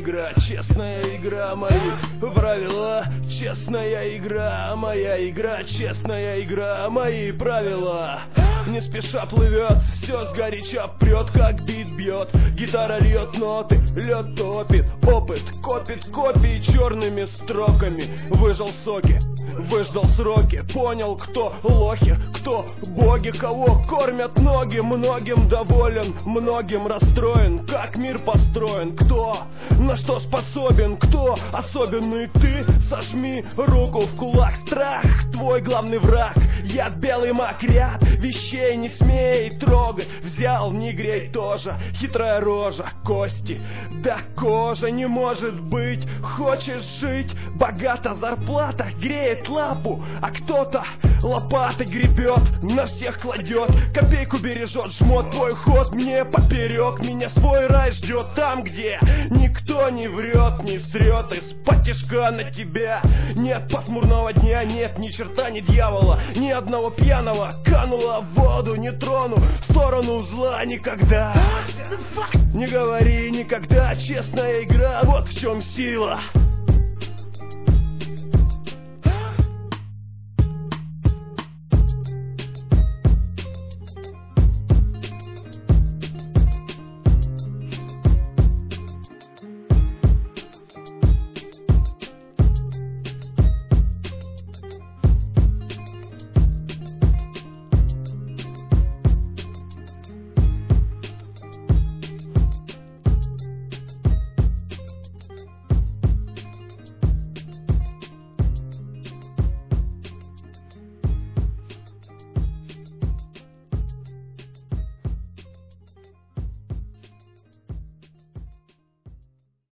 игра, честная игра, мои правила. Честная игра, моя игра, честная игра, мои правила. Не спеша плывет, все сгоряча прет, как бит бьет. Гитара льет ноты, лед топит. Опыт копит копии черными строками. Выжил соки, выждал сроки. Понял, кто лохи, кто боги. Кого кормят ноги, многим доволен, многим расстроен. Как мир построен, кто на что способен, кто особенный ты. Сожми руку в кулак, страх твой главный враг. Я белый мак, ряд вещей не смей трогать. Взял, не грей тоже, хитрая рожа, кости, да кожа не может быть. Хочешь жить, богата зарплата греет лапу, а кто-то лопатой гребет, на всех кладет, копейку бережет, жмот твой ход мне поперек. Меня свой рай ждет там, где никто не врет, не срет из-под тишка на тебя. Нет пасмурного дня, нет ни черта, ни дьявола, ни одного пьяного. Канула в воду, не трону в сторону зла никогда. Не говори никогда, честная игра, вот в чем сила.